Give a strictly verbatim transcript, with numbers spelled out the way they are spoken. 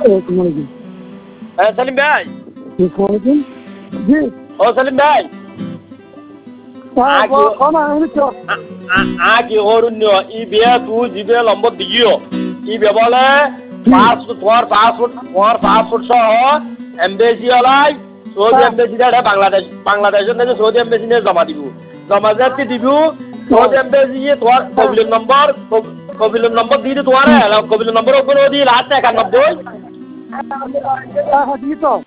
হ্যাঁ সেলিম ভাই। জি ও সেলিম ভাই আগে অরণ্য ই বিয়া তুই জিবে লম্বর দিগিও ই বেবলে পাঁচ তোমার পাসপোর্ট তোমার পাসপোর্ট সহ এমবেসি ওলাই সৌদি এমবেসি এটা বাংলাদেশ বাংলাদেশের নাকি সৌদি এমবেসি নিয়ে জমা দিব জমা যাচ্ছি দিব সৌদি এমবেসি তোমার কবিলের নম্বর কবিলের নম্বর দিয়ে তোমার কবিলের নম্বর ওপরে দিয়ে লাস্ট একানব্বই